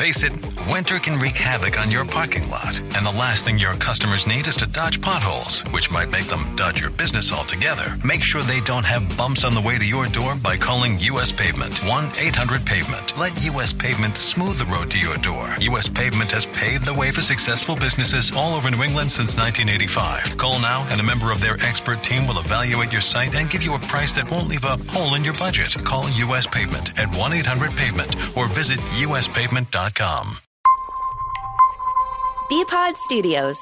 Face it, winter can wreak havoc on your parking lot, and the last thing your customers need is to dodge potholes, which might make them dodge your business altogether. Make sure they don't have bumps on the way to your door by calling U.S. Pavement, 1-800-PAVEMENT. Let U.S. Pavement smooth the road to your door. U.S. Pavement has paved the way for successful businesses all over New England since 1985. Call now, and a member of their expert team will evaluate your site and give you a price that won't leave a hole in your budget. Call U.S. Pavement at 1-800-PAVEMENT or visit uspavement.com. Bpod Studios.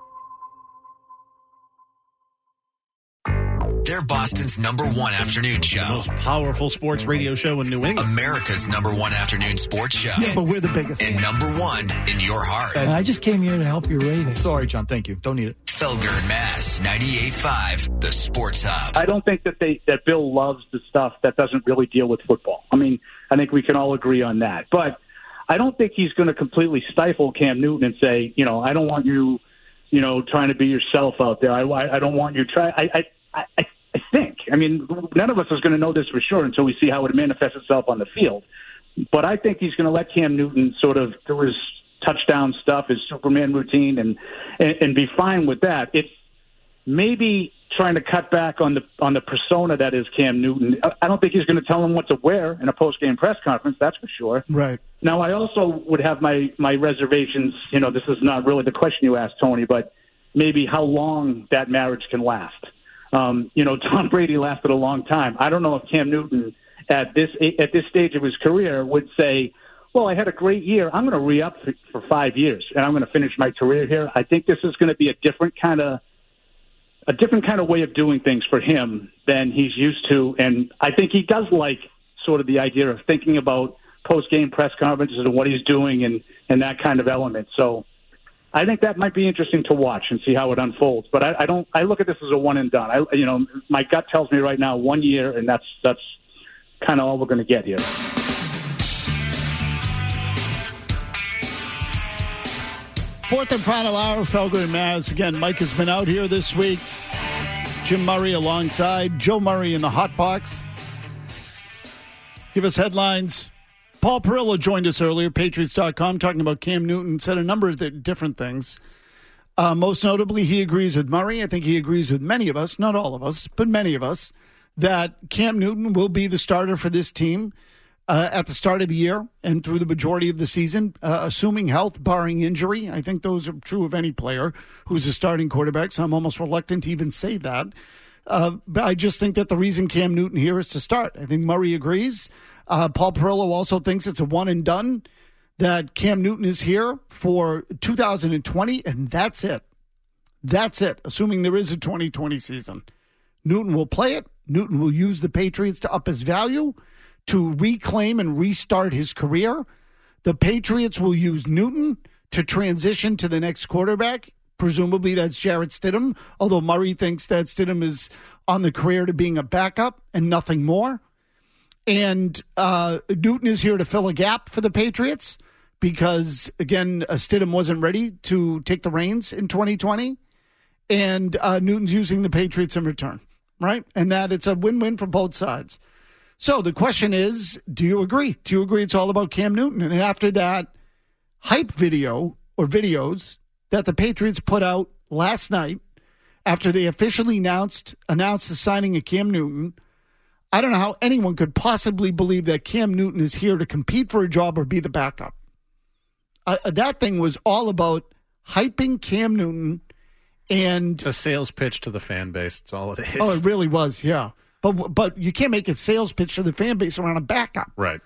They're Boston's #1 afternoon show. The most powerful sports radio show in New England. America's #1 afternoon sports show. Yeah, but we're the biggest. And #1 in your heart. I just came here to help your ratings. Sorry, John. Thank you. Don't need it. Felger and Mass, 98.5, the Sports Hub. I don't think that Bill loves the stuff that doesn't really deal with football. I mean, I think we can all agree on that. But I don't think he's going to completely stifle Cam Newton and say, I don't want you, trying to be yourself out there. I don't want you try. I think. I mean, none of us is going to know this for sure until we see how it manifests itself on the field. But I think he's going to let Cam Newton sort of do his touchdown stuff, his Superman routine, and be fine with that. It's maybe trying to cut back on the persona that is Cam Newton. I don't think he's going to tell him what to wear in a post-game press conference, that's for sure. Right. Now, I also would have my reservations. This is not really the question you asked, Tony, but maybe how long that marriage can last. Tom Brady lasted a long time. I don't know if Cam Newton at this stage of his career would say, well, I had a great year. I'm going to re-up for 5 years, and I'm going to finish my career here. I think this is going to be a different kind of way of doing things for him than he's used to. And I think he does like sort of the idea of thinking about post-game press conferences and what he's doing and that kind of element. So I think that might be interesting to watch and see how it unfolds. But I look at this as a one and done. My gut tells me right now 1 year, and that's kind of all we're going to get here. Fourth and final hour, Felger and Maz. Again, Mike has been out here this week. Jim Murray alongside Joe Murray in the hot box. Give us headlines. Paul Perillo joined us earlier, Patriots.com, talking about Cam Newton, said a number of different things. Most notably, he agrees with Murray. I think he agrees with many of us, not all of us, but many of us, that Cam Newton will be the starter for this team at the start of the year and through the majority of the season, assuming health, barring injury. I think those are true of any player who's a starting quarterback, so I'm almost reluctant to even say that. But I just think that the reason Cam Newton here is to start. I think Murray agrees. Paul Perillo also thinks it's a one and done, that Cam Newton is here for 2020, and that's it. That's it, assuming there is a 2020 season. Newton will play it. Newton will use the Patriots to up his value, to reclaim and restart his career. The Patriots will use Newton to transition to the next quarterback. Presumably that's Jarrett Stidham, although Murray thinks that Stidham is on the career to being a backup and nothing more. And Newton is here to fill a gap for the Patriots because, again, Stidham wasn't ready to take the reins in 2020. And Newton's using the Patriots in return, right? And that it's a win-win for both sides. So the question is, do you agree? Do you agree it's all about Cam Newton? And after that hype video or videos that the Patriots put out last night after they officially announced the signing of Cam Newton, I don't know how anyone could possibly believe that Cam Newton is here to compete for a job or be the backup. That thing was all about hyping Cam Newton. And it's a sales pitch to the fan base. That's all it is. Oh, it really was, yeah. But you can't make a sales pitch to the fan base around a backup. Right.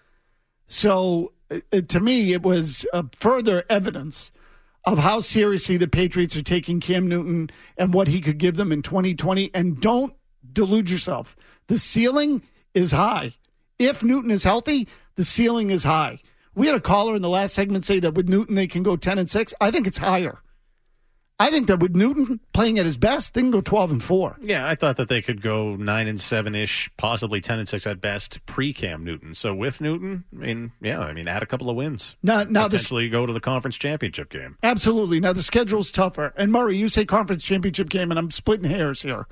So to me, it was further evidence of how seriously the Patriots are taking Cam Newton and what he could give them in 2020. And don't delude yourself. The ceiling is high. If Newton is healthy, the ceiling is high. We had a caller in the last segment say that with Newton they can go 10-6. I think it's higher. I think that with Newton playing at his best, they can go 12-4. Yeah, I thought that they could go 9-7-ish, possibly 10-6 at best pre-Cam Newton. So with Newton, add a couple of wins. Now potentially go to the conference championship game. Absolutely. Now the schedule's tougher. And Murray, you say conference championship game, and I'm splitting hairs here.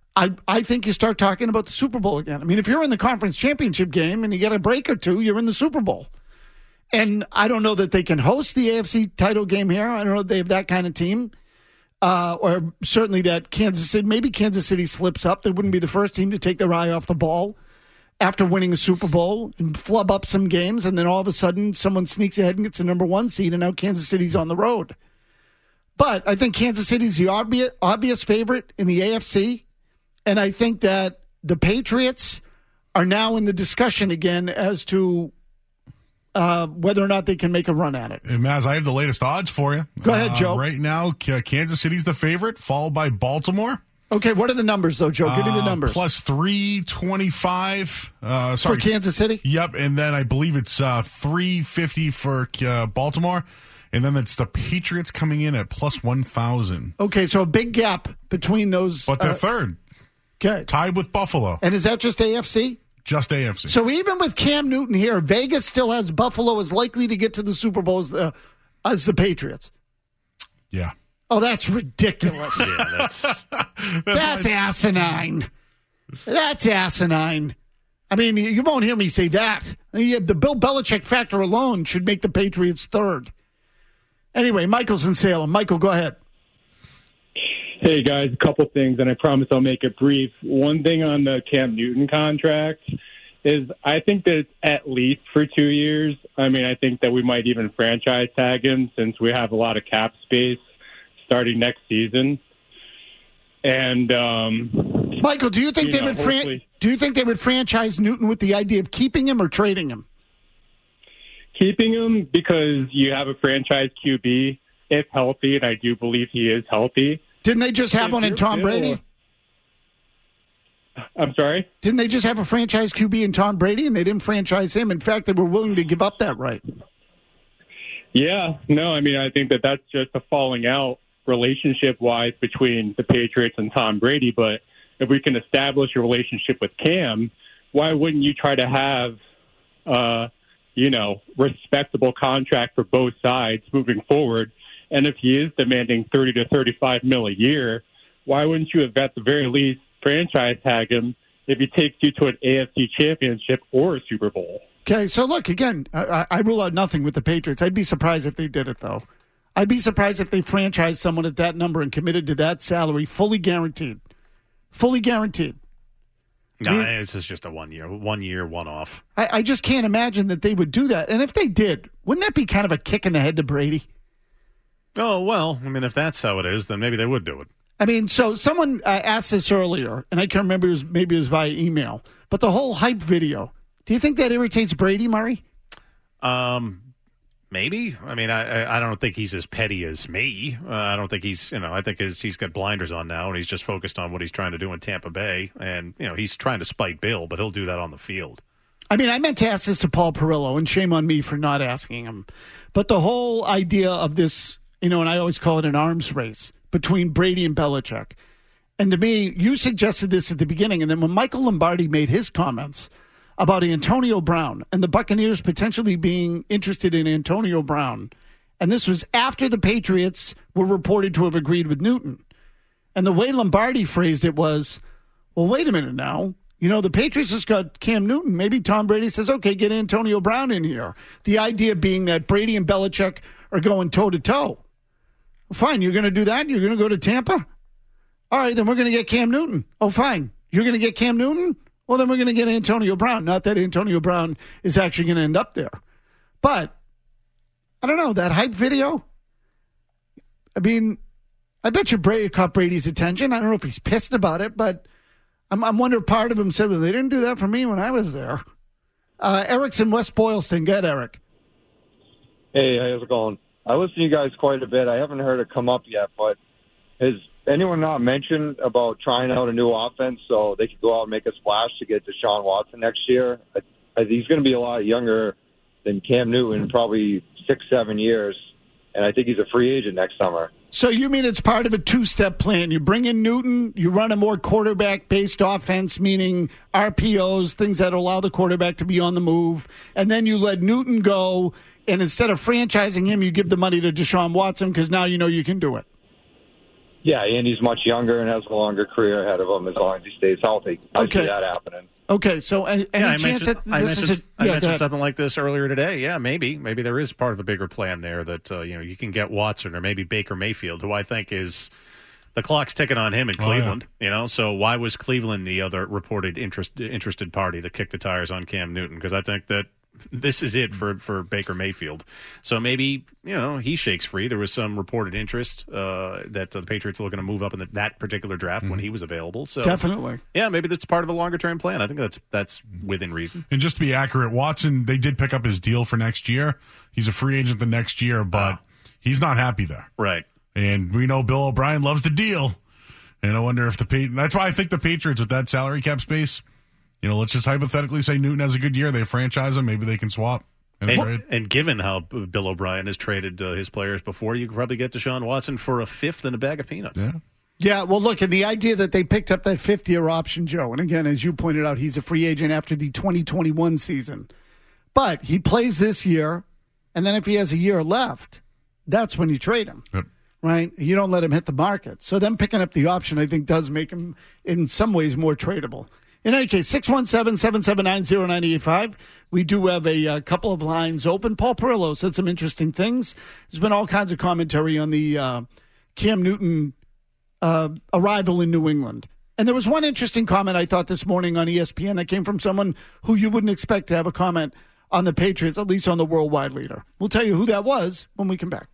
I think you start talking about the Super Bowl again. I mean, if you're in the conference championship game and you get a break or two, you're in the Super Bowl. And I don't know that they can host the AFC title game here. I don't know if they have that kind of team. Or certainly that maybe Kansas City slips up. They wouldn't be the first team to take their eye off the ball after winning a Super Bowl and flub up some games. And then all of a sudden someone sneaks ahead and gets the number 1 seed, and now Kansas City's on the road. But I think Kansas City's the obvious favorite in the AFC. And I think that the Patriots are now in the discussion again as to whether or not they can make a run at it. Hey, Maz, I have the latest odds for you. Go ahead, Joe. Right now, Kansas City's the favorite, followed by Baltimore. Okay, what are the numbers, though, Joe? Give me the numbers. Plus 325. For Kansas City? Yep, and then I believe it's 350 for Baltimore. And then it's the Patriots coming in at plus 1,000. Okay, so a big gap between those. But they're third. Okay. Tied with Buffalo. And is that just AFC? Just AFC. So even with Cam Newton here, Vegas still has Buffalo as likely to get to the Super Bowl as the Patriots. Yeah. Oh, that's ridiculous. Yeah, that's asinine. That's asinine. I mean, you won't hear me say that. The Bill Belichick factor alone should make the Patriots third. Anyway, Michael's in Salem. Michael, go ahead. Hey, guys, a couple things, and I promise I'll make it brief. One thing on the Cam Newton contract is I think that it's at least for 2 years. I mean, I think that we might even franchise tag him since we have a lot of cap space starting next season. And Michael, do you think they would franchise Newton with the idea of keeping him or trading him? Keeping him because you have a franchise QB if healthy, and I do believe he is healthy. Didn't they just have one in Tom Brady? I'm sorry? Didn't they just have a franchise QB in Tom Brady, and they didn't franchise him? In fact, they were willing to give up that right. Yeah. No, I mean, I think that that's just a falling out relationship-wise between the Patriots and Tom Brady. But if we can establish a relationship with Cam, why wouldn't you try to have, respectable contract for both sides moving forward? And if he is demanding $30 to $35 million a year, why wouldn't you have at the very least franchise tag him if he takes you to an AFC championship or a Super Bowl? Okay, so look, again, I rule out nothing with the Patriots. I'd be surprised if they did it, though. I'd be surprised if they franchised someone at that number and committed to that salary, fully guaranteed. Fully guaranteed. No, this is just a 1 year, one-off. I just can't imagine that they would do that. And if they did, wouldn't that be kind of a kick in the head to Brady? Oh, well, I mean, if that's how it is, then maybe they would do it. I mean, so someone asked this earlier, and I can't remember, maybe it was via email, but the whole hype video, do you think that irritates Brady, Murray? Maybe. I mean, I don't think he's as petty as me. I don't think he's, I think he's got blinders on now, and he's just focused on what he's trying to do in Tampa Bay. And, he's trying to spite Bill, but he'll do that on the field. I mean, I meant to ask this to Paul Perillo, and shame on me for not asking him. But the whole idea of this, and I always call it an arms race between Brady and Belichick. And to me, you suggested this at the beginning, and then when Michael Lombardi made his comments about Antonio Brown and the Buccaneers potentially being interested in Antonio Brown, and this was after the Patriots were reported to have agreed with Newton. And the way Lombardi phrased it was, well, wait a minute now. The Patriots just got Cam Newton. Maybe Tom Brady says, okay, get Antonio Brown in here. The idea being that Brady and Belichick are going toe-to-toe. Fine, you're going to do that? You're going to go to Tampa? All right, then we're going to get Cam Newton. Oh, fine. You're going to get Cam Newton? Well, then we're going to get Antonio Brown. Not that Antonio Brown is actually going to end up there. But, I don't know, that hype video? I mean, I bet you Brady caught Brady's attention. I don't know if he's pissed about it, but I'm wondering part of him said, well, they didn't do that for me when I was there. Eric's in West Boylston. Get Eric. Hey, how's it going? I listen to you guys quite a bit. I haven't heard it come up yet, but has anyone not mentioned about trying out a new offense so they could go out and make a splash to get Deshaun Watson next year? He's going to be a lot younger than Cam Newton, probably 6-7 years, and I think he's a free agent next summer. So you mean it's part of a two-step plan? You bring in Newton, you run a more quarterback-based offense, meaning RPOs, things that allow the quarterback to be on the move, and then you let Newton go, and instead of franchising him, you give the money to Deshaun Watson because now you know you can do it. Yeah, and he's much younger and has a longer career ahead of him as long as he stays healthy. I see that happening. Okay, so any chance that I mentioned go ahead. something like this earlier today. Yeah, maybe there is part of a bigger plan there that you can get Watson or maybe Baker Mayfield, who I think is the clock's ticking on him in Cleveland. So why was Cleveland the other reported interested party that kicked the tires on Cam Newton? Because I think that this is it for Baker Mayfield. So maybe, he shakes free. There was some reported interest that the Patriots were looking to move up in that particular draft when he was available. So definitely. Yeah, maybe that's part of a longer-term plan. I think that's within reason. And just to be accurate, Watson, they did pick up his deal for next year. He's a free agent the next year, but he's not happy there. Right. And we know Bill O'Brien loves to deal. And I wonder if that's why I think the Patriots with that salary cap space, let's just hypothetically say Newton has a good year. They franchise him. Maybe they can swap. And given how Bill O'Brien has traded his players before, you could probably get Deshaun Watson for a fifth and a bag of peanuts. Yeah, well, look, and the idea that they picked up that fifth-year option, Joe, and again, as you pointed out, he's a free agent after the 2021 season. But he plays this year, and then if he has a year left, that's when you trade him. Yep. Right? You don't let him hit the market. So them picking up the option, I think, does make him, in some ways, more tradable. In any case, 617-779-0985. We do have a couple of lines open. Paul Perillo said some interesting things. There's been all kinds of commentary on the Cam Newton arrival in New England. And there was one interesting comment I thought this morning on ESPN that came from someone who you wouldn't expect to have a comment on the Patriots, at least on the worldwide leader. We'll tell you who that was when we come back.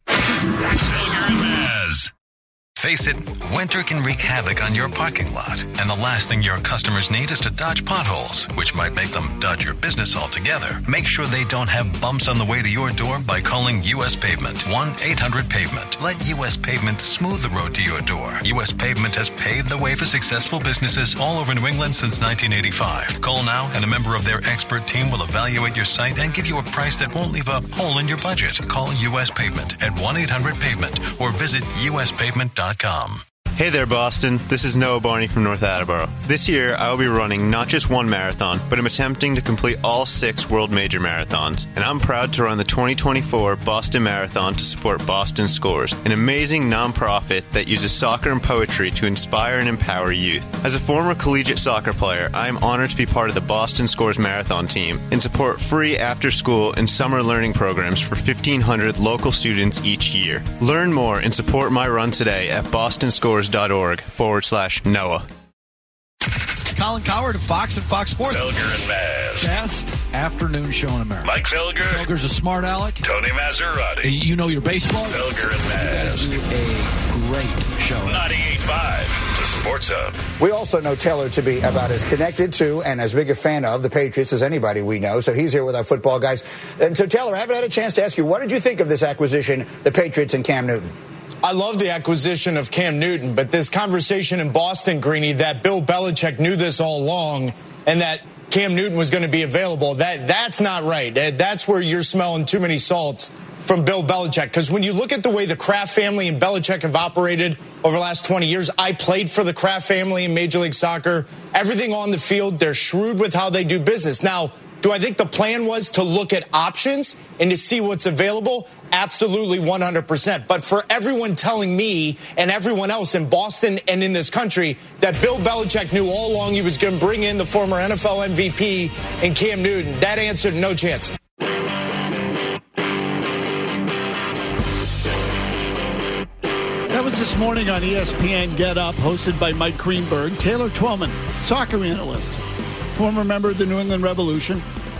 Felger and Maz. Face it, winter can wreak havoc on your parking lot, and the last thing your customers need is to dodge potholes, which might make them dodge your business altogether. Make sure they don't have bumps on the way to your door by calling U.S. Pavement, 1-800-PAVEMENT. Let U.S. Pavement smooth the road to your door. U.S. Pavement has paved the way for successful businesses all over New England since 1985. Call now, and a member of their expert team will evaluate your site and give you a price that won't leave a hole in your budget. Call U.S. Pavement at 1-800-PAVEMENT or visit uspavement.com. Hey there, Boston. This is Noah Barney from North Attleboro. This year, I will be running not just one marathon, but I'm attempting to complete all 6 world major marathons. And I'm proud to run the 2024 Boston Marathon to support Boston Scores, an amazing nonprofit that uses soccer and poetry to inspire and empower youth. As a former collegiate soccer player, I am honored to be part of the Boston Scores Marathon team and support free after-school and summer learning programs for 1,500 local students each year. Learn more and support my run today at bostonscores.org/Noah. Colin Cowherd of Fox and Fox Sports. Felger and Maz. Best afternoon show in America. Mike Felger. Felger's a smart aleck. Tony Maserati. You know your baseball. Felger and Maz. You guys do a great show. 98.5 to Sports Hub. We also know Taylor to be about as connected to and as big a fan of the Patriots as anybody we know. So he's here with our football guys. And so, Taylor, I haven't had a chance to ask you, what did you think of this acquisition, the Patriots and Cam Newton? I love the acquisition of Cam Newton, but this conversation in Boston, Greeny, that Bill Belichick knew this all along and that Cam Newton was going to be available, that's not right. That's where you're smelling too many salts from Bill Belichick. Because when you look at the way the Kraft family and Belichick have operated over the last 20 years, I played for the Kraft family in Major League Soccer. Everything on the field, they're shrewd with how they do business. Now, do I think the plan was to look at options and to see what's available? Absolutely 100%. But for everyone telling me and everyone else in Boston and in this country that Bill Belichick knew all along he was going to bring in the former NFL MVP and Cam Newton, that answered no chance. That was this morning on ESPN Get Up, hosted by Mike Greenberg. Taylor Twellman, soccer analyst, former member of the New England Revolution.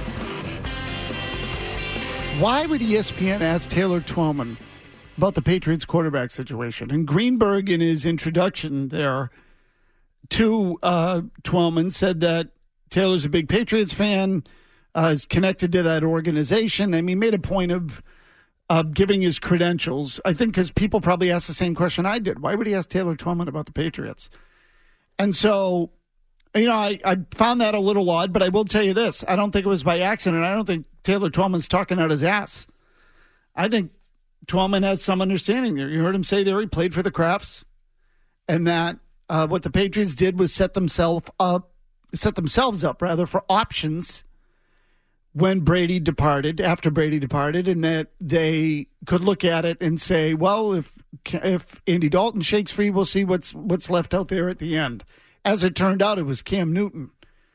Why would ESPN ask Taylor Twellman about the Patriots quarterback situation? And Greenberg, in his introduction there to Twellman, said that Taylor's a big Patriots fan, is connected to that organization. I mean, made a point of giving his credentials. I think because people probably asked the same question I did. Why would he ask Taylor Twellman about the Patriots? And so, I found that a little odd, but I will tell you this. I don't think it was by accident. I don't think Taylor Twellman's talking out his ass. I think Twellman has some understanding there. You heard him say there he played for the Crafts, and that what the Patriots did was set themselves up for options when Brady departed, after Brady departed, and that they could look at it and say, well, if Andy Dalton shakes free, we'll see what's left out there at the end. As it turned out, it was Cam Newton.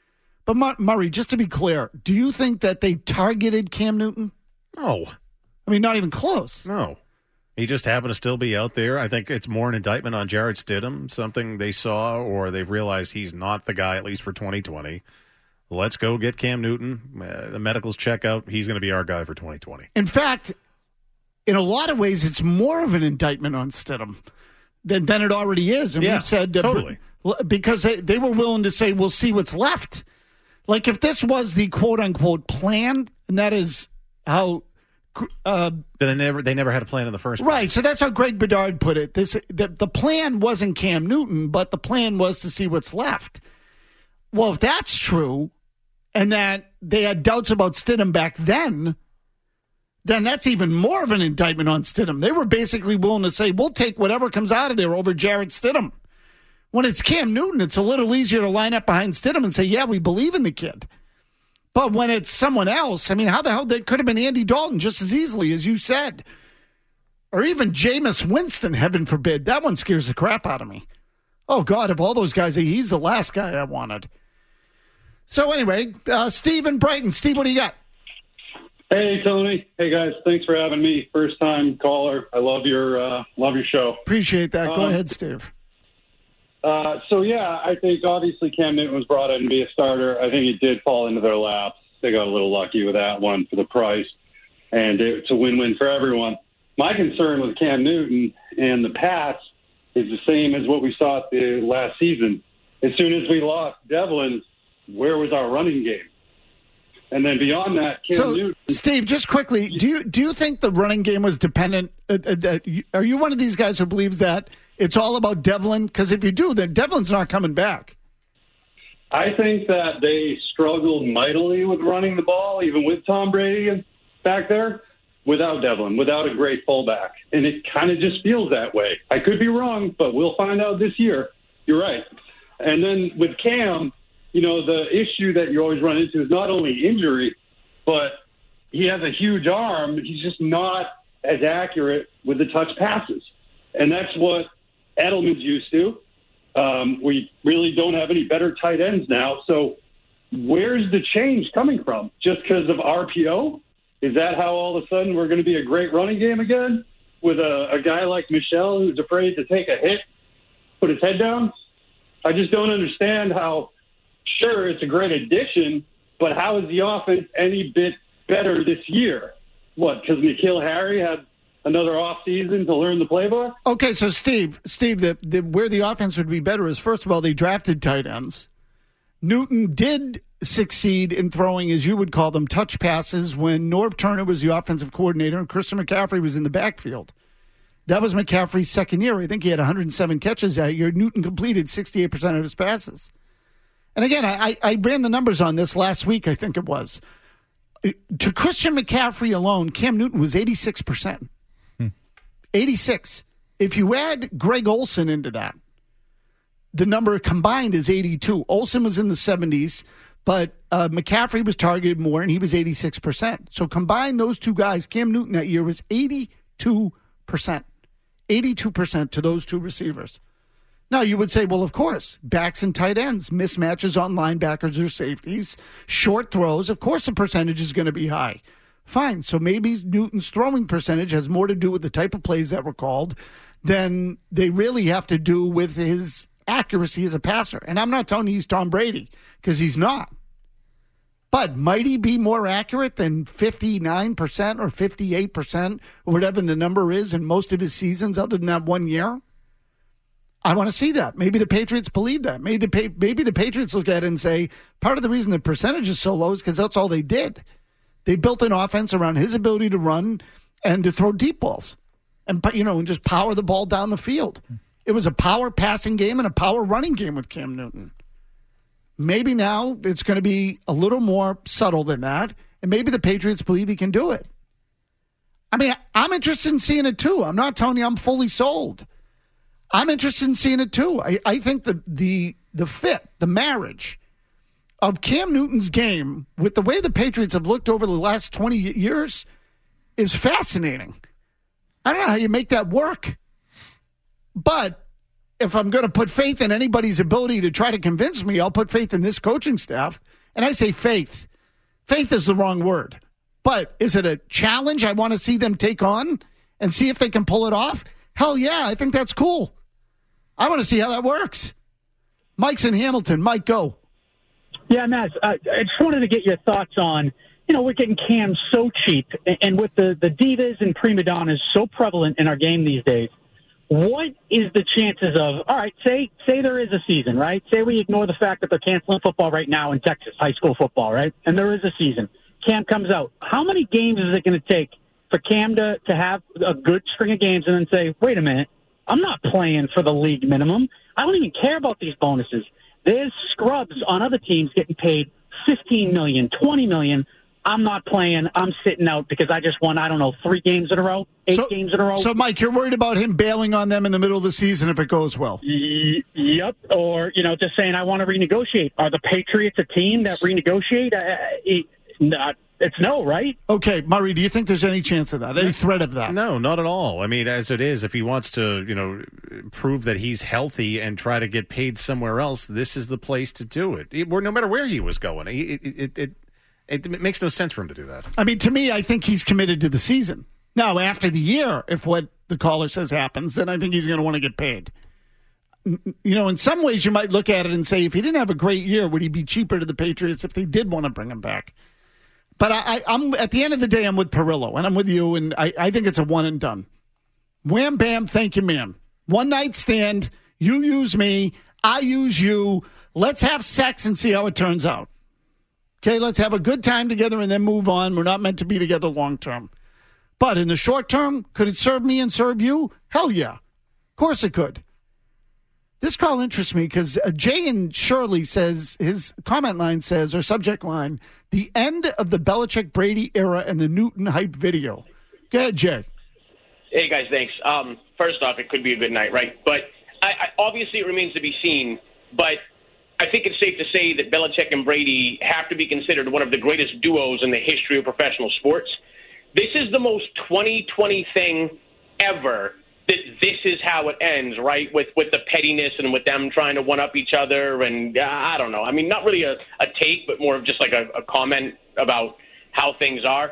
But Murray, just to be clear, do you think that they targeted Cam Newton? No. I mean, not even close. No. He just happened to still be out there. I think it's more an indictment on Jarrett Stidham, something they saw or they've realized he's not the guy, at least for 2020. Let's go get Cam Newton. The medicals check out. He's going to be our guy for 2020. In fact, in a lot of ways, it's more of an indictment on Stidham than it already is. And we've said totally. Because they were willing to say, we'll see what's left. Like if this was the quote-unquote plan, and that is how... then they never had a plan in the first place. Right, so that's how Greg Bedard put it. The plan wasn't Cam Newton, but the plan was to see what's left. Well, if that's true, and that they had doubts about Stidham back then that's even more of an indictment on Stidham. They were basically willing to say, we'll take whatever comes out of there over Jarrett Stidham. When it's Cam Newton, it's a little easier to line up behind Stidham and say, yeah, we believe in the kid. But when it's someone else, I mean, how the hell that could have been Andy Dalton just as easily as you said. Or even Jameis Winston, heaven forbid. That one scares the crap out of me. Oh, God, of all those guys, he's the last guy I wanted. So anyway, Steve in Brighton. Steve, what do you got? Hey, Tony. Hey, guys. Thanks for having me. First-time caller. I love your show. Appreciate that. Go ahead, Steve. I think obviously Cam Newton was brought in to be a starter. I think it did fall into their laps. They got a little lucky with that one for the price, and it's a win-win for everyone. My concern with Cam Newton and the Pats is the same as what we saw at the last season. As soon as we lost Devlin, where was our running game? And then beyond that, Cam Newton. Steve, just quickly, do you think the running game was dependent? Are you one of these guys who believes that it's all about Devlin? Because if you do, then Devlin's not coming back. I think that they struggled mightily with running the ball, even with Tom Brady back there, without Devlin, without a great fullback. And it kind of just feels that way. I could be wrong, but we'll find out this year. You're right. And then with Cam, the issue that you always run into is not only injury, but he has a huge arm. He's just not as accurate with the touch passes. And that's what Edelman's used to. We really don't have any better tight ends now. So where's the change coming from? Just because of RPO? Is that how all of a sudden we're going to be a great running game again with a guy like Michel who's afraid to take a hit, put his head down? I just don't understand how, sure, it's a great addition, but how is the offense any bit better this year? What, because N'Keal Harry had another offseason to learn the playbook? Okay, so Steve, where the offense would be better is, first of all, they drafted tight ends. Newton did succeed in throwing, as you would call them, touch passes when Norv Turner was the offensive coordinator and Christian McCaffrey was in the backfield. That was McCaffrey's second year. I think he had 107 catches that year. Newton completed 68% of his passes. And again, I ran the numbers on this last week, I think it was. To Christian McCaffrey alone, Cam Newton was 86%. 86. If you add Greg Olsen into that, the number combined is 82. Olsen was in the 70s, but McCaffrey was targeted more, and he was 86%. So combine those two guys, Cam Newton that year was 82%. 82% to those two receivers. Now, you would say, well, of course, backs and tight ends, mismatches on linebackers or safeties, short throws, of course the percentage is going to be high. Fine, so maybe Newton's throwing percentage has more to do with the type of plays that were called than they really have to do with his accuracy as a passer. And I'm not telling you he's Tom Brady, because he's not. But might he be more accurate than 59% or 58% or whatever the number is in most of his seasons other than that 1 year? I want to see that. Maybe the Patriots believe that. Maybe the Patriots look at it and say, part of the reason the percentage is so low is because that's all they did. They built an offense around his ability to run and to throw deep balls and just power the ball down the field. It was a power passing game and a power running game with Cam Newton. Maybe now it's going to be a little more subtle than that, and maybe the Patriots believe he can do it. I mean, I'm interested in seeing it too. I'm not telling you I'm fully sold. I'm interested in seeing it too. I think the fit, the marriage of Cam Newton's game with the way the Patriots have looked over the last 20 years is fascinating. I don't know how you make that work. But if I'm going to put faith in anybody's ability to try to convince me, I'll put faith in this coaching staff And I say faith. Faith is the wrong word. But is it a challenge I want to see them take on and see if they can pull it off? Hell yeah, I think that's cool. I want to see how that works. Mike's in Hamilton. Mike, go. Yeah, Matt, I just wanted to get your thoughts on, we're getting Cam so cheap, and with the divas and prima donnas so prevalent in our game these days, what is the chances of, all right, say there is a season, right? Say we ignore the fact that they're canceling football right now in Texas, high school football, right? And there is a season. Cam comes out. How many games is it going to take for Cam to have a good string of games and then say, wait a minute, I'm not playing for the league minimum. I don't even care about these bonuses. There's scrubs on other teams getting paid $15 million, $20 million. I'm not playing. I'm sitting out because I just won, 3 games in a row, 8 games in a row. So, Mike, you're worried about him bailing on them in the middle of the season if it goes well? Yep. Or, just saying I want to renegotiate. Are the Patriots a team that renegotiate? It's no, right? Okay, Murray, do you think there's any chance of that, any threat of that? No, not at all. I mean, as it is, if he wants to, prove that he's healthy and try to get paid somewhere else, this is the place to do it. No matter where he was going, it makes no sense for him to do that. I mean, to me, I think he's committed to the season. Now, after the year, if what the caller says happens, then I think he's going to want to get paid. In some ways, you might look at it and say, if he didn't have a great year, would he be cheaper to the Patriots if they did want to bring him back? But I'm at the end of the day, I'm with Perillo, and I'm with you, and I think it's a one and done. Wham, bam, thank you, ma'am. One night stand, you use me, I use you. Let's have sex and see how it turns out. Okay, let's have a good time together and then move on. We're not meant to be together long term. But in the short term, could it serve me and serve you? Hell yeah. Of course it could. This call interests me because Jay and Shirley says, his comment line says, or subject line, the end of the Belichick-Brady era and the Newton hype video. Go ahead, Jay. Hey, guys, thanks. First off, it could be a good night, right? But obviously it remains to be seen, but I think it's safe to say that Belichick and Brady have to be considered one of the greatest duos in the history of professional sports. This is the most 2020 thing ever, that this is how it ends, right, with the pettiness and with them trying to one-up each other. And I don't know. I mean, not really a take, but more of just like a comment about how things are.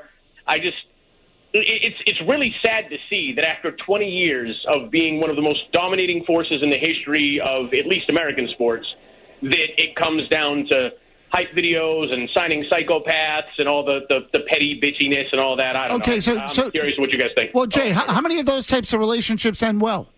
It's really sad to see that after 20 years of being one of the most dominating forces in the history of at least American sports, that it comes down to hype videos and signing psychopaths and all the petty bitchiness and all that. I don't know. I'm curious what you guys think. Well, Jay, how many of those types of relationships end well?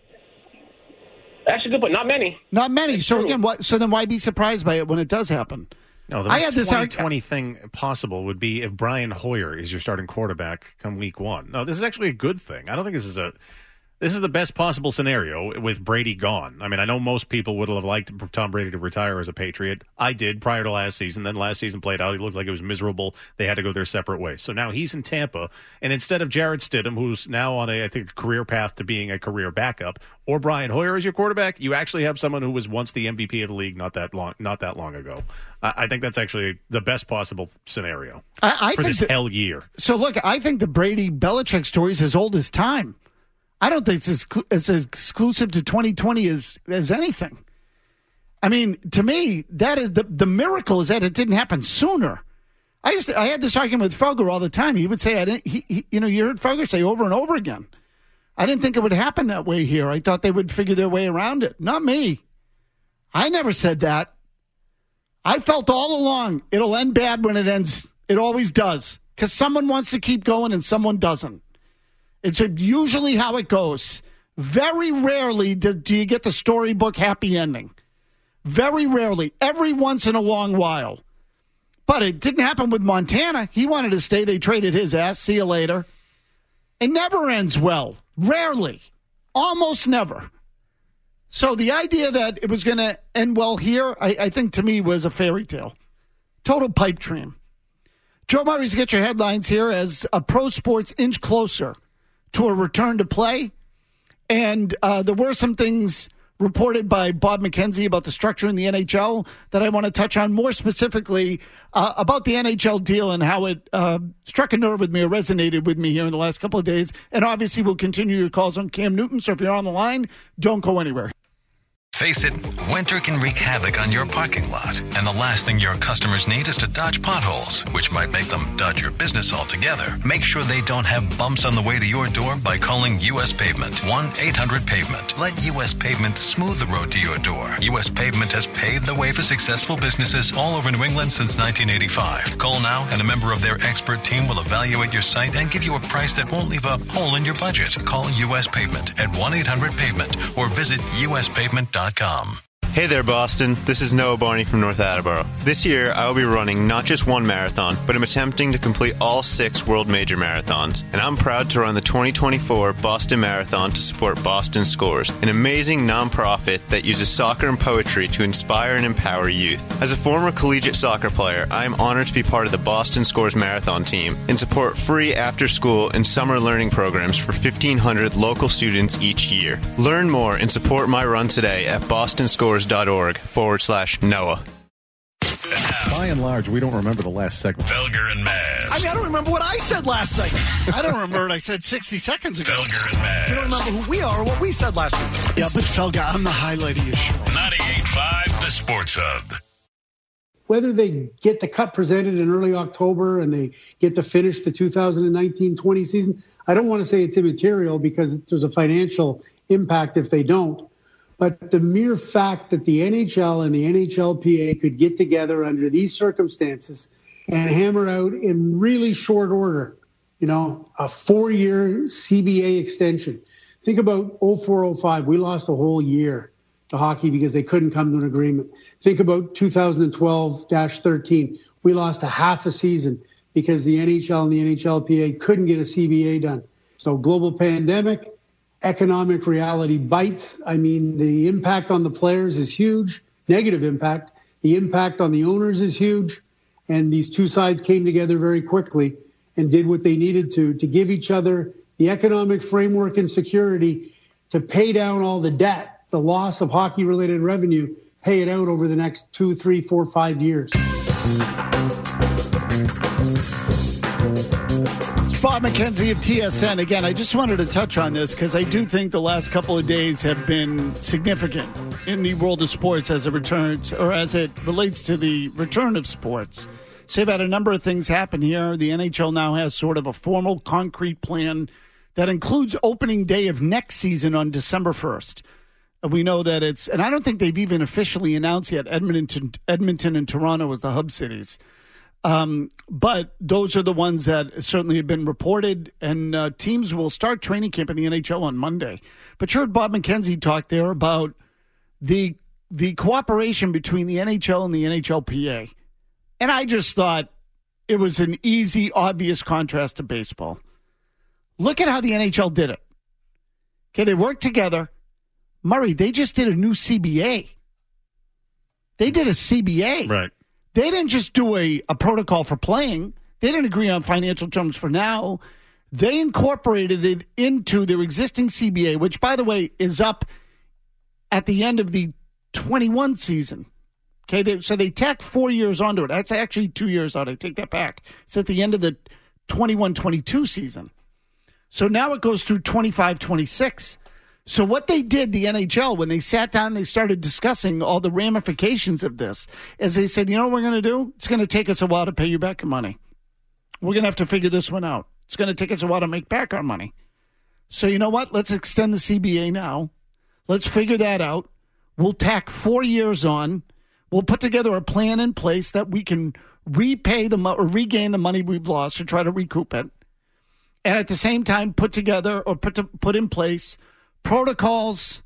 That's a good point. Not many. Not many. That's so true. Again, then why be surprised by it when it does happen? No, the most 2020 thing possible would be if Brian Hoyer is your starting quarterback come week 1. No, this is actually a good thing. I don't think this is the best possible scenario with Brady gone. I mean, I know most people would have liked Tom Brady to retire as a Patriot. I did prior to last season. Then last season played out. He looked like it was miserable. They had to go their separate ways. So now he's in Tampa. And instead of Jarrett Stidham, who's now on a career path to being a career backup, or Brian Hoyer as your quarterback, you actually have someone who was once the MVP of the league not that long ago. I think that's actually the best possible scenario for this hell year. So look, I think the Brady-Belichick story is as old as time. I don't think it's as exclusive to 2020 as anything. I mean, to me, that is the miracle is that it didn't happen sooner. I had this argument with Felger all the time. He would say, you heard Felger say over and over again, I didn't think it would happen that way here. I thought they would figure their way around it. Not me. I never said that. I felt all along it'll end bad when it ends. It always does because someone wants to keep going and someone doesn't. It's usually how it goes. Very rarely do you get the storybook happy ending. Very rarely. Every once in a long while. But it didn't happen with Montana. He wanted to stay. They traded his ass. See you later. It never ends well. Rarely. Almost never. So the idea that it was going to end well here, I think to me was a fairy tale. Total pipe dream. Joe Murray's Get Your Headlines here as a pro sports inch closer to a return to play. And there were some things reported by Bob McKenzie about the structure in the NHL that I want to touch on more specifically about the NHL deal and how it struck a nerve with me or resonated with me here in the last couple of days. And obviously we'll continue your calls on Cam Newton. So if you're on the line, don't go anywhere. Face it, winter can wreak havoc on your parking lot, and the last thing your customers need is to dodge potholes, which might make them dodge your business altogether. Make sure they don't have bumps on the way to your door by calling U.S. Pavement. 1-800-PAVEMENT. Let U.S. Pavement smooth the road to your door. U.S. Pavement has paved the way for successful businesses all over New England since 1985. Call now, and a member of their expert team will evaluate your site and give you a price that won't leave a hole in your budget. Call U.S. Pavement at 1-800-PAVEMENT or visit uspavement.com. Hey there, Boston. This is Noah Barney from North Attleboro. This year, I will be running not just one marathon, but I'm attempting to complete all 6 world major marathons. And I'm proud to run the 2024 Boston Marathon to support Boston Scores, an amazing nonprofit that uses soccer and poetry to inspire and empower youth. As a former collegiate soccer player, I am honored to be part of the Boston Scores Marathon team and support free after-school and summer learning programs for 1,500 local students each year. Learn more and support my run today at bostonscores.org/Noah. By and large, we don't remember the last segment. Felger and Maz. I don't remember what I said last segment. I don't remember what I said 60 seconds ago. Felger and Maz. You don't remember who we are or what we said last week. Yeah, but Felger, I'm the highlight of your show. 98.5, the Sports Hub. Whether they get the cut presented in early October and they get to finish the 2019-20 season, I don't want to say it's immaterial because there's a financial impact if they don't. But the mere fact that the NHL and the NHLPA could get together under these circumstances and hammer out in really short order, a 4-year CBA extension. Think about 04-05. We lost a whole year to hockey because they couldn't come to an agreement. Think about 2012-13. We lost a half a season because the NHL and the NHLPA couldn't get a CBA done. So global pandemic, economic reality bites. I mean, the impact on the players is huge, negative impact. The impact on the owners is huge. And these two sides came together very quickly and did what they needed to give each other the economic framework and security to pay down all the debt, the loss of hockey-related revenue, pay it out over the next 2, 3, 4, 5 years. Bob McKenzie of TSN. Again, I just wanted to touch on this because I do think the last couple of days have been significant in the world of sports as it returns, or as it relates to the return of sports. So you've had a number of things happen here. The NHL now has sort of a formal, concrete plan that includes opening day of next season on December 1st. We know that it's, and I don't think they've even officially announced yet, Edmonton and Toronto as the hub cities. But those are the ones that certainly have been reported, and teams will start training camp in the NHL on Monday. But you heard Bob McKenzie talk there about the cooperation between the NHL and the NHLPA. And I just thought it was an easy, obvious contrast to baseball. Look at how the NHL did it. Okay, they worked together. Murray, they just did a new CBA. They did a CBA. Right. They didn't just do a protocol for playing. They didn't agree on financial terms for now. They incorporated it into their existing CBA, which, by the way, is up at the end of the 21 season. Okay, so they tacked 4 years onto it. That's actually 2 years out. I take that back. It's at the end of the 21-22 season. So now it goes through 25-26. So what they did, the NHL, when they sat down, they started discussing all the ramifications of this, is they said, you know what we're going to do? It's going to take us a while to pay you back your money. We're going to have to figure this one out. It's going to take us a while to make back our money. So you know what? Let's extend the CBA now. Let's figure that out. We'll tack 4 years on. We'll put together a plan in place that we can repay or regain the money we've lost or try to recoup it. And at the same time, put together or put in place protocols,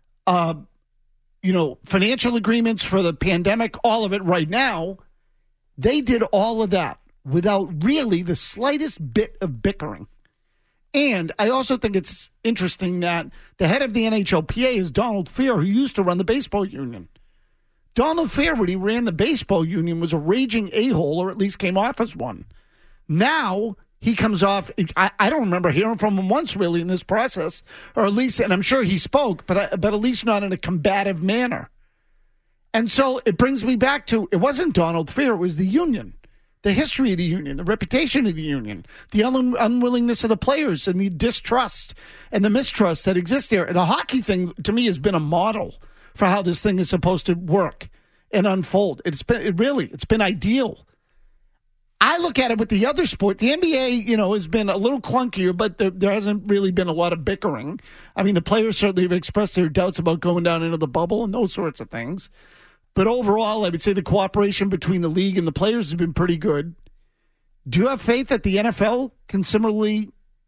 financial agreements for the pandemic, all of it right now. They did all of that without really the slightest bit of bickering. And I also think it's interesting that the head of the NHLPA is Donald Fehr, who used to run the baseball union. Donald Fehr, when he ran the baseball union, was a raging a-hole, or at least came off as one. Now he comes off, I don't remember hearing from him once really in this process, or at least, and I'm sure he spoke, but at least not in a combative manner. And so it brings me back to, it wasn't Donald Fehr, it was the union, the history of the union, the reputation of the union, the unwillingness of the players, and the distrust and the mistrust that exists there. The hockey thing, to me, has been a model for how this thing is supposed to work and unfold. It's been ideal. I look at it with the other sport. The NBA, has been a little clunkier, but there hasn't really been a lot of bickering. I mean, the players certainly have expressed their doubts about going down into the bubble and those sorts of things. But overall, I would say the cooperation between the league and the players has been pretty good. Do you have faith that the NFL can similarly,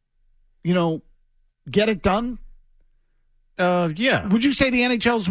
get it done? Yeah. Would you say the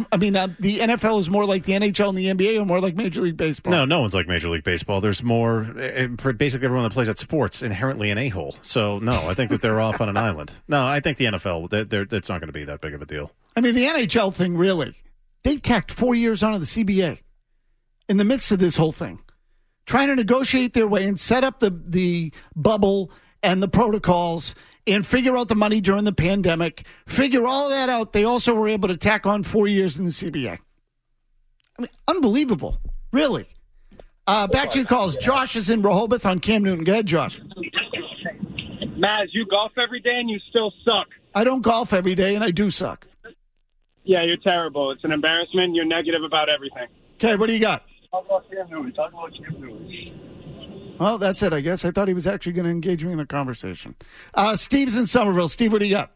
NFL is more like the NHL and the NBA, or more like Major League Baseball? No one's like Major League Baseball. There's more, basically everyone that plays that sport's inherently an a-hole. So, no, I think that they're off on an island. No, I think the NFL, it's not going to be that big of a deal. I mean, the NHL thing, really, they tacked 4 years onto the CBA in the midst of this whole thing, trying to negotiate their way and set up the bubble and the protocols and figure out the money during the pandemic, figure all that out. They also were able to tack on 4 years in the CBA. I mean, unbelievable, really. Back to your calls. Josh is in Rehoboth on Cam Newton. Go ahead, Josh. Maz, you golf every day and you still suck. I don't golf every day, and I do suck. Yeah, you're terrible. It's an embarrassment. You're negative about everything. Okay, what do you got? Talk about Cam Newton. Well, that's it, I guess. I thought he was actually going to engage me in the conversation. Steve's in Somerville. Steve, what do you got?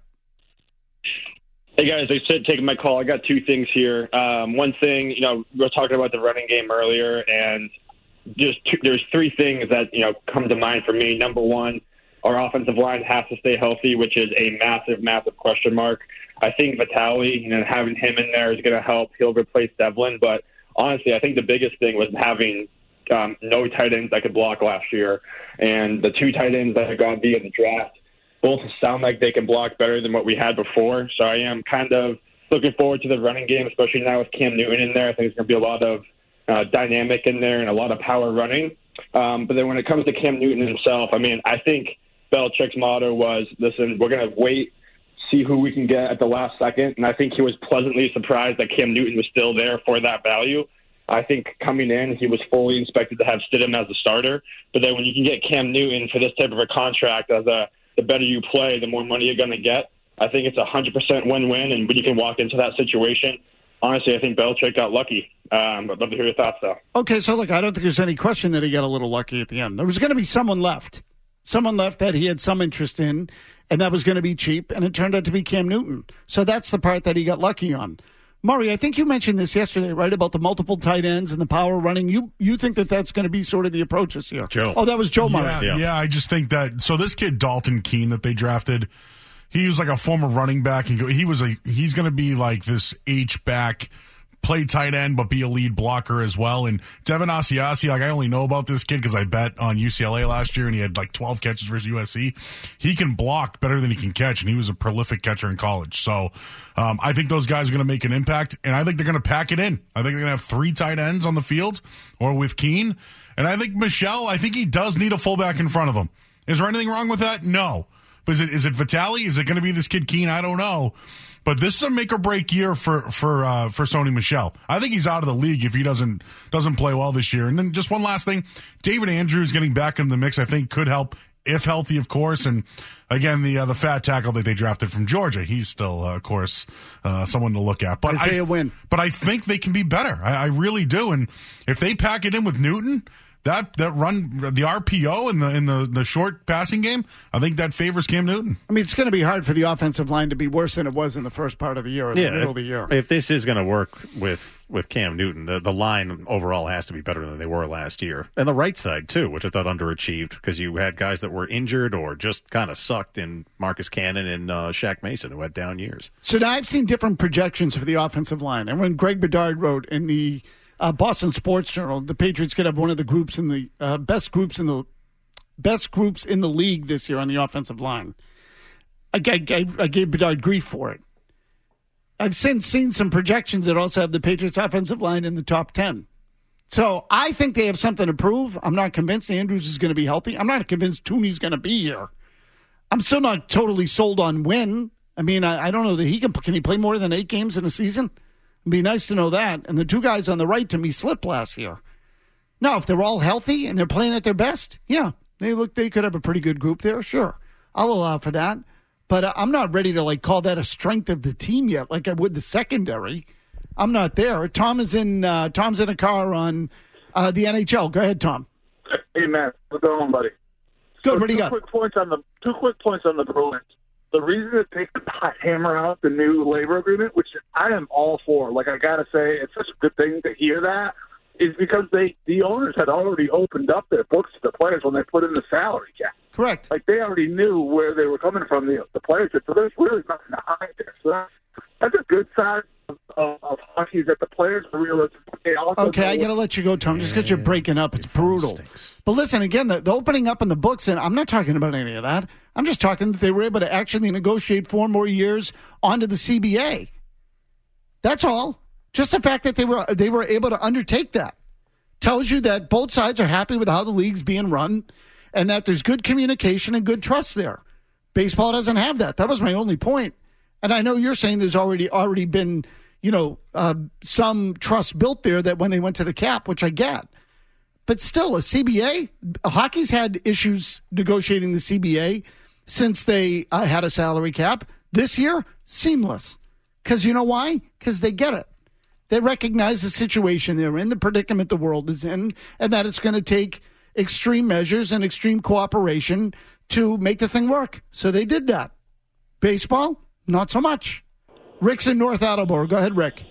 Hey, guys. Thanks for taking my call. I got two things here. One thing, we were talking about the running game earlier, and there's three things that, come to mind for me. Number one, our offensive line has to stay healthy, which is a massive, massive question mark. I think Vitale, having him in there is going to help. He'll replace Devlin. But honestly, I think the biggest thing was having no tight ends that could block last year. And the two tight ends that got via the draft both sound like they can block better than what we had before. So I am kind of looking forward to the running game, especially now with Cam Newton in there. I think there's going to be a lot of dynamic in there and a lot of power running. But then when it comes to Cam Newton himself, I think Belichick's motto was, listen, we're going to wait, see who we can get at the last second. And I think he was pleasantly surprised that Cam Newton was still there for that value. I think coming in, he was fully expected to have Stidham as the starter. But then when you can get Cam Newton for this type of a contract, the better you play, the more money you're going to get. I think it's 100% win-win, and when you can walk into that situation, honestly, I think Belichick got lucky. I'd love to hear your thoughts, though. Okay, so look, I don't think there's any question that he got a little lucky at the end. There was going to be someone left that he had some interest in, and that was going to be cheap, and it turned out to be Cam Newton. So that's the part that he got lucky on. Murray, I think you mentioned this yesterday, right, about the multiple tight ends and the power running. You think that that's going to be sort of the approach this year? Joe. Oh, that was Joe Murray. Yeah, I just think that. So this kid, Dalton Keene, that they drafted, he was like a former running back. And he's going to be like this H-back, play tight end, but be a lead blocker as well. And Devin Asiasi, I only know about this kid because I bet on UCLA last year, and he had 12 catches versus USC. He can block better than he can catch, and he was a prolific catcher in college. So I think those guys are going to make an impact, and I think they're going to pack it in. I think they're going to have 3 tight ends on the field, or with Keene. And I think Michel, I think he does need a fullback in front of him. Is there anything wrong with that? No. But is it Vitale? Is it going to be this kid Keene? I don't know. But this is a make or break year for Sony Michel. I think he's out of the league if he doesn't play well this year. And then just one last thing, David Andrews getting back into the mix, I think could help if healthy, of course. And again, the fat tackle that they drafted from Georgia, he's still, of course, someone to look at. But I think they can be better. I really do. And if they pack it in with Newton, that run, the RPO in the short passing game, I think that favors Cam Newton. I mean, it's going to be hard for the offensive line to be worse than it was in the first part of the year or the middle of the year. If this is going to work with Cam Newton, the line overall has to be better than they were last year. And the right side, too, which I thought underachieved because you had guys that were injured or just kind of sucked in Marcus Cannon and Shaq Mason, who had down years. So now I've seen different projections for the offensive line. And when Greg Bedard wrote in the Boston Sports Journal, the Patriots could have one of the groups in the best groups in the league this year on the offensive line. I gave Bedard grief for it. I've since seen some projections that also have the Patriots offensive line in the top 10. So I think they have something to prove. I'm not convinced Andrews is going to be healthy. I'm not convinced Tooney's going to be here. I'm still not totally sold on Wynn. I mean, I don't know that he can he play more than 8 games in a season? It'd be nice to know that. And the 2 guys on the right, to me, slipped last year. Now, if they're all healthy and they're playing at their best, yeah, they could have a pretty good group there. Sure, I'll allow for that. But I'm not ready to call that a strength of the team yet, like I would the secondary. I'm not there. Tom's in a car on the NHL. Go ahead, Tom. Hey, man. What's going on, buddy? Good. So what do you got? Two quick points on the Bruins. The reason that they could hammer out the new labor agreement, which I am all for, like I got to say, it's such a good thing to hear that, is because the owners had already opened up their books to the players when they put in the salary cap. Correct. Like, they already knew where they were coming from, the players. So there's really nothing to hide there. So that's a good sign of hockey, that the players are realistic. Okay, I got to let you go, Tom, just because you're breaking up. It's brutal. But listen, again, the opening up in the books, and I'm not talking about any of that. I'm just talking that they were able to actually negotiate 4 more years onto the CBA. That's all. Just the fact that they were able to undertake that tells you that both sides are happy with how the league's being run and that there's good communication and good trust there. Baseball doesn't have that. That was my only point. And I know you're saying there's already been, some trust built there that when they went to the cap, which I get. But still, a CBA, hockey's had issues negotiating the CBA since they had a salary cap. This year, seamless. Because you know why? Because they get it. They recognize the situation they're in, the predicament the world is in, and that it's going to take extreme measures and extreme cooperation to make the thing work. So they did that. Baseball, not so much. Rick's in North Attleboro. Go ahead, Rick.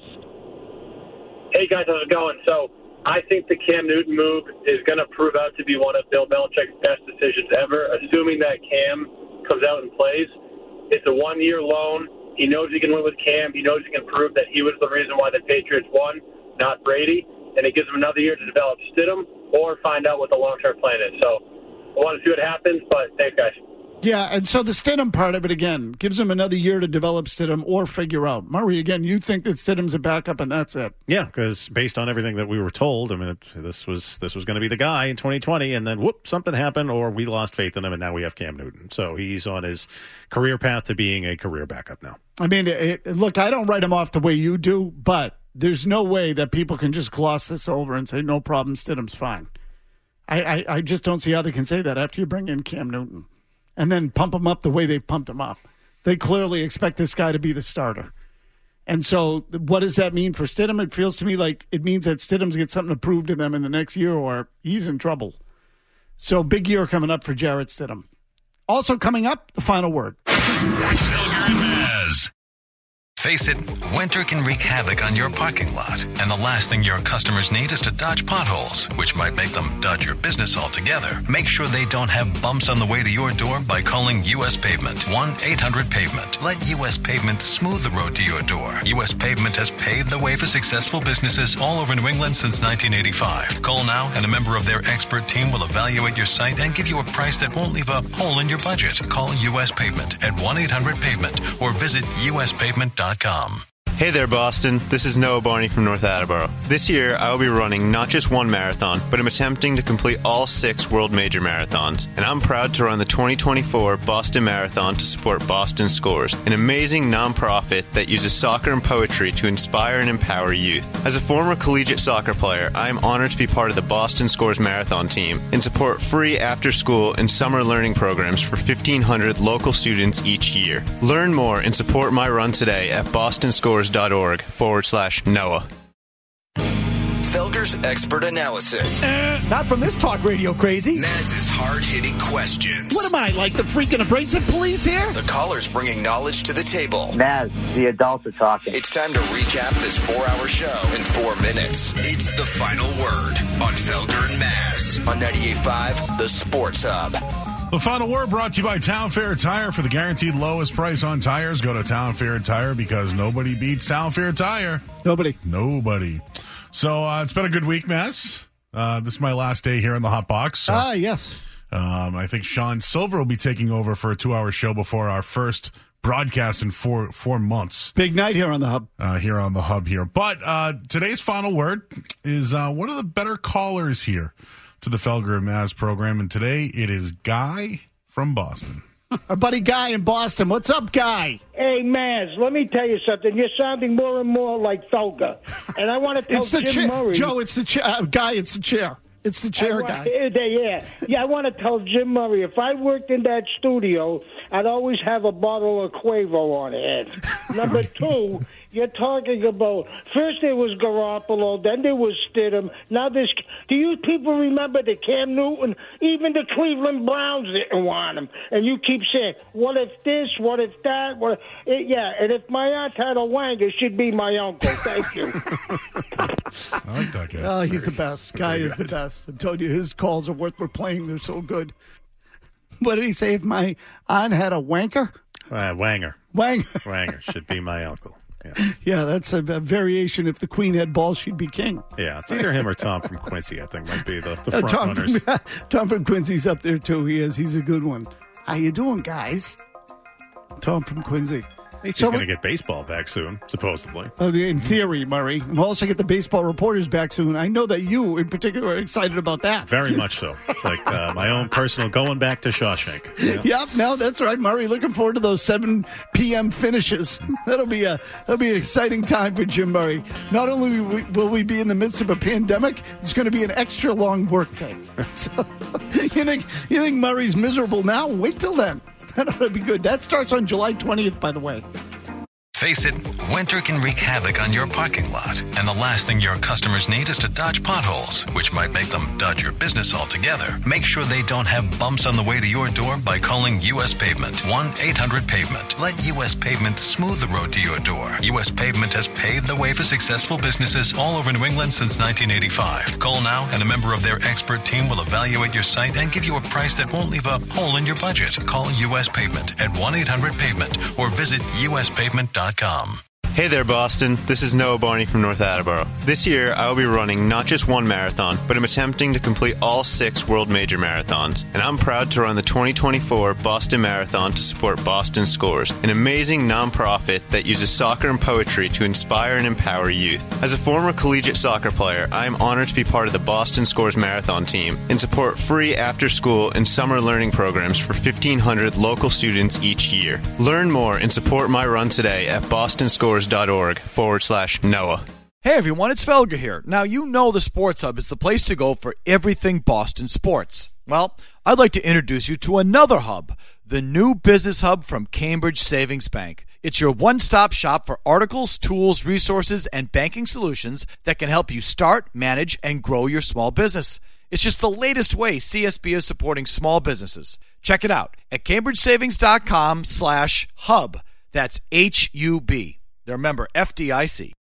Hey, guys, how's it going? So I think the Cam Newton move is going to prove out to be one of Bill Belichick's best decisions ever, assuming that Cam comes out and plays. It's a 1-year loan. He knows he can win with Cam. He knows he can prove that he was the reason why the Patriots won, not Brady. And it gives him another year to develop Stidham or find out what the long-term plan is. So I want to see what happens, but thanks, guys. Yeah, and so the Stidham part of it, again, gives him another year to develop Stidham or figure out. Murray, again, you think that Stidham's a backup and that's it. Yeah, because based on everything that we were told, I mean, this was going to be the guy in 2020, and then, whoop, something happened, or we lost faith in him, and now we have Cam Newton. So he's on his career path to being a career backup now. I mean, look, I don't write him off the way you do, but there's no way that people can just gloss this over and say, no problem, Stidham's fine. I just don't see how they can say that after you bring in Cam Newton and then pump him up the way they pumped him up. They clearly expect this guy to be the starter. And so what does that mean for Stidham? It feels to me like it means that Stidham's get something to prove to them in the next year or he's in trouble. So big year coming up for Jarrett Stidham. Also coming up, the final word. Felger and Maz. Face it, winter can wreak havoc on your parking lot, and the last thing your customers need is to dodge potholes, which might make them dodge your business altogether. Make sure they don't have bumps on the way to your door by calling U.S. Pavement, 1-800-PAVEMENT. Let U.S. Pavement smooth the road to your door. U.S. Pavement has paved the way for successful businesses all over New England since 1985. Call now, and a member of their expert team will evaluate your site and give you a price that won't leave a hole in your budget. Call U.S. Pavement at 1-800-PAVEMENT or visit uspavement.com. Hey there, Boston. This is Noah Barney from North Attleboro. This year, I will be running not just one marathon, but I'm attempting to complete all 6 world major marathons. And I'm proud to run the 2024 Boston Marathon to support Boston Scores, an amazing nonprofit that uses soccer and poetry to inspire and empower youth. As a former collegiate soccer player, I am honored to be part of the Boston Scores Marathon team and support free after-school and summer learning programs for 1,500 local students each year. Learn more and support my run today at bostonscores.org/Noah. Felger's expert analysis. Not from this talk radio crazy. Maz's hard-hitting questions. What am I, like the freaking abrasive police here? The callers bringing knowledge to the table. Maz, the adults are talking. It's time to recap this 4-hour show in 4 minutes. It's the final word on Felger and Maz on 98.5 The Sports Hub. The final word brought to you by Town Fair Tire. For the guaranteed lowest price on tires, go to Town Fair Tire because nobody beats Town Fair Tire. Nobody. So it's been a good week, Maz. This is my last day here in the Hot Box. So, yes. I think Sean Silver will be taking over for a 2-hour show before our first broadcast in four months. Big night here on the Hub. But today's final word is one of the better callers here to the Felger and Maz program, and today it is Guy from Boston. Our buddy Guy in Boston. What's up, Guy? Hey, Maz, let me tell you something. You're sounding more and more like Felger. And I want to tell Jim Murray. Joe, it's the chair. Guy, it's the chair. It's the chair guy. Yeah, I want to tell Jim Murray, if I worked in that studio, I'd always have a bottle of Quavo on hand. Number two, you're talking about, first there was Garoppolo, then there was Stidham, now this. Do you people remember that Cam Newton, even the Cleveland Browns didn't want him? And you keep saying, what if this, what if that? And if my aunt had a wanger, she'd be my uncle. Thank you. I like that guy. Oh, he's the best. Guy is the best. I told you, his calls are worth replaying. They're so good. What did he say? If my aunt had a wanker? Wanger. Wanger should be my uncle. Yeah, that's a variation. If the queen had balls, she'd be king. Yeah, it's either him or Tom from Quincy, I think, might be the front runners. Tom from Quincy's up there, too. He is. He's a good one. How you doing, guys? Tom from Quincy. He's going to get baseball back soon, supposedly. In theory, Murray. We'll also get the baseball reporters back soon. I know that you, in particular, are excited about that. Very much so. It's like my own personal going back to Shawshank. You know? Yep, no, that's right, Murray. Looking forward to those 7 p.m. finishes. That'll be an exciting time for Jim Murray. Not only will we be in the midst of a pandemic, it's going to be an extra long work day. So, you think Murray's miserable now? Wait till then. That'll be good. That starts on July 20th, by the way. Face it, winter can wreak havoc on your parking lot. And the last thing your customers need is to dodge potholes, which might make them dodge your business altogether. Make sure they don't have bumps on the way to your door by calling U.S. Pavement. 1-800-PAVEMENT. Let U.S. Pavement smooth the road to your door. U.S. Pavement has paved the way for successful businesses all over New England since 1985. Call now and a member of their expert team will evaluate your site and give you a price that won't leave a hole in your budget. Call U.S. Pavement at 1-800-PAVEMENT or visit uspavement.com. Hey there, Boston. This is Noah Barney from North Attleboro. This year, I will be running not just one marathon, but I'm attempting to complete all 6 world major marathons. And I'm proud to run the 2024 Boston Marathon to support Boston Scores, an amazing nonprofit that uses soccer and poetry to inspire and empower youth. As a former collegiate soccer player, I am honored to be part of the Boston Scores Marathon team and support free after-school and summer learning programs for 1,500 local students each year. Learn more and support my run today at bostonscores.org/Noah. Hey everyone, it's Felger here. Now you know the Sports Hub is the place to go for everything Boston sports. Well, I'd like to introduce you to another hub, the new business hub from Cambridge Savings Bank. It's your one-stop shop for articles, tools, resources, and banking solutions that can help you start, manage, and grow your small business. It's just the latest way CSB is supporting small businesses. Check it out at cambridgesavings.com/hub. That's HUB. They're member FDIC.